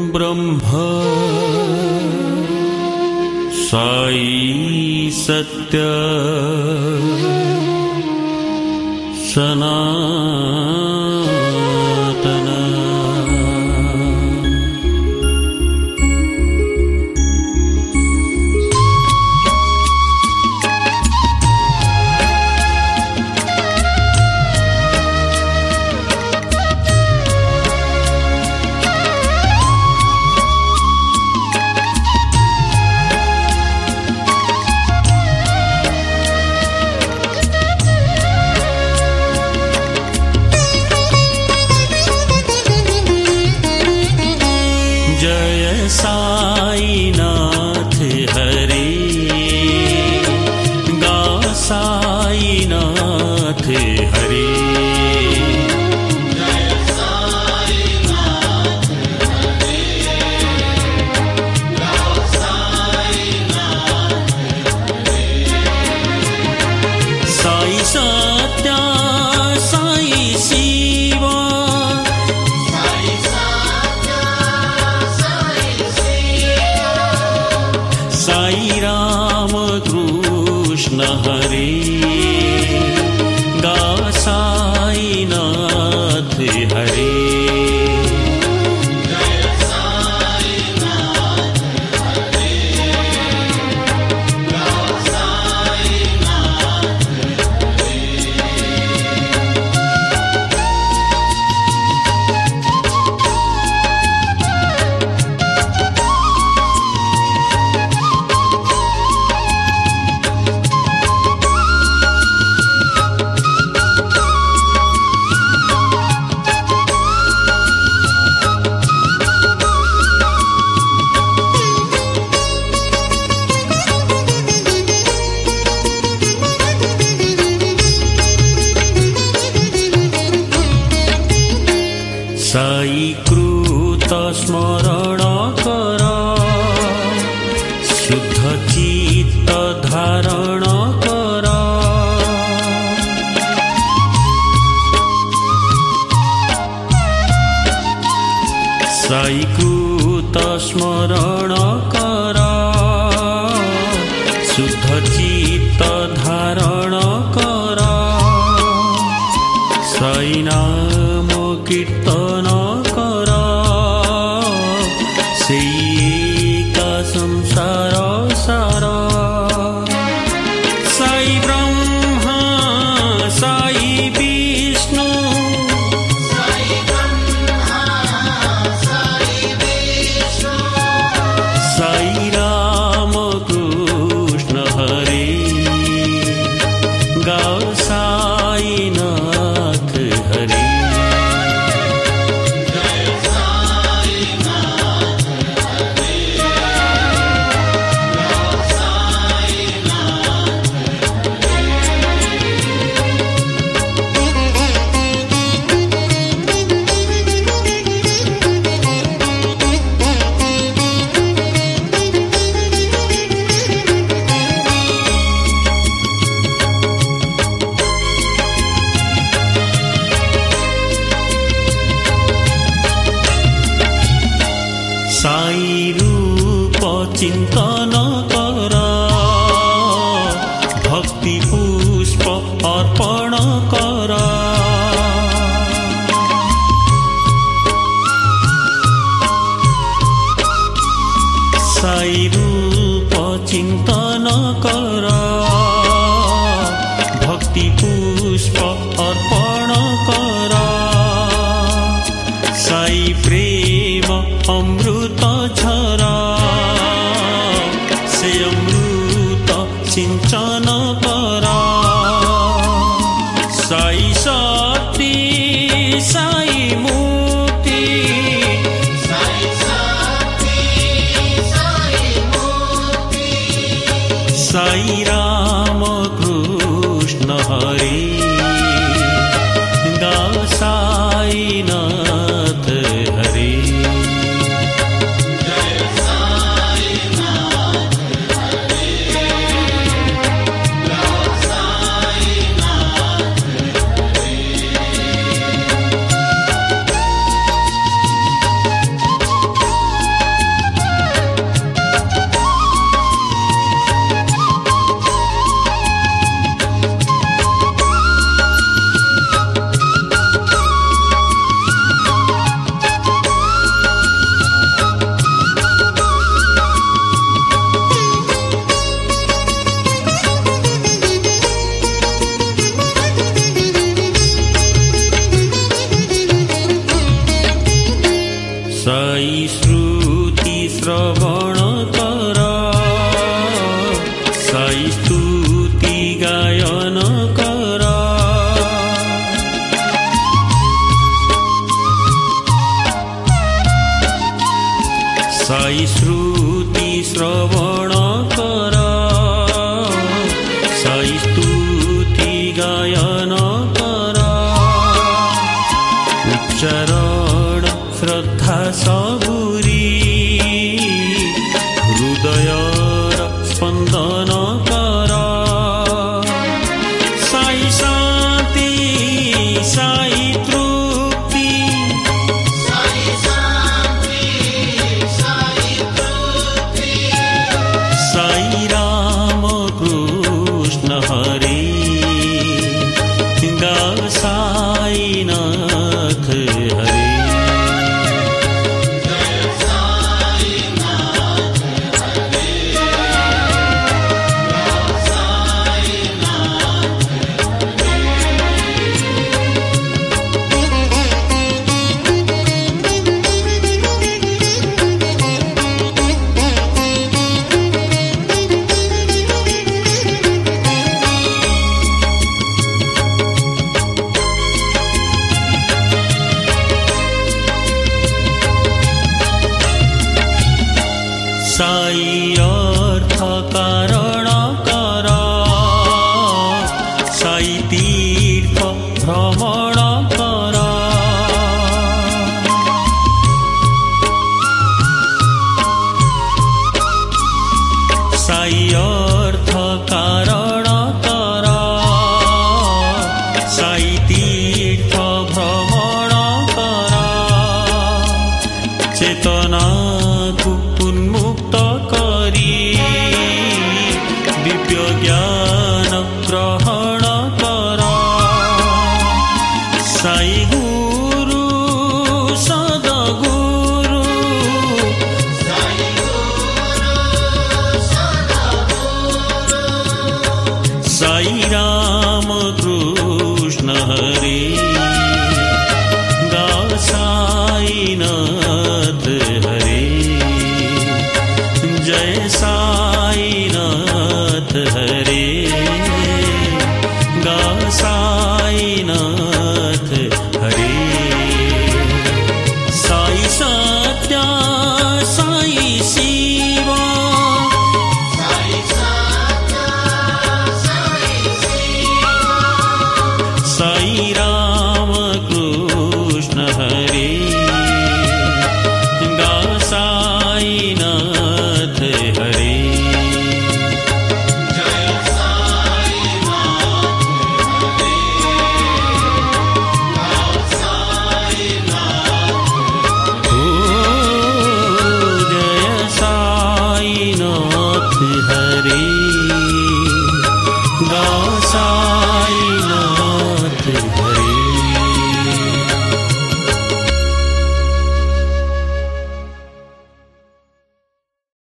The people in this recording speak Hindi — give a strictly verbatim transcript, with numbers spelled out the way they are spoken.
ब्रह्म साई सत्य सनातन। साईनाथ हरे गा साईनाथ हरे जय साईनाथ हरे गा साईनाथ हरे। साई सत्या साई शिवा साई सत्या साई शिवा साई राम कृष्ण हरे गा साईनाथ हरे जय साईनाथ हरे गा साईनाथ हरे। साई कृत स्मरण कर शुद्ध चित्त धारण कर साई कृत स्मरण कर शुद्ध चित्त धारण कर साई नाम कीर्तन कर सेका संसार सार साई ब्रह्मा साई विष्णु साई ब्रह्मा साई विष्णु साई राम कृष्ण हरे गा साईनाथ हरे जय साईनाथ हरे गा साईनाथ हरे। साई रूप चिंतन कर भक्ति पुष्प अर्पण कर साई रूप चिंतन कर भक्ति पुष्प अर्पण कर साई प्रेम अमृत झरा से अमृत सिंचन कर साई शक्ति साई मुक्ति साई शक्ति साई मुक्ति साई राम कृष्ण हरे गा साईनाथ हरे जय साईनाथ साई श्रुति श्रवण कर साई स्तुति गायन कर साई श्रुति श्रवण कर साई स्तुति गायन कर उच्चारण श्रद्धा सबुरी हृदयर स्पंदन कर साई शांति साई तृप्ति साई शांति साई तृप्ति साई राम कृष्ण हरे गा साई नाथ हरे जय साई नाथ हरे साई नाथ साई अर्थ कारण कर साई तीर्थ भ्रमण कर साई अर्थ कारण कर साई तीर्थ भ्रमण कर चेतना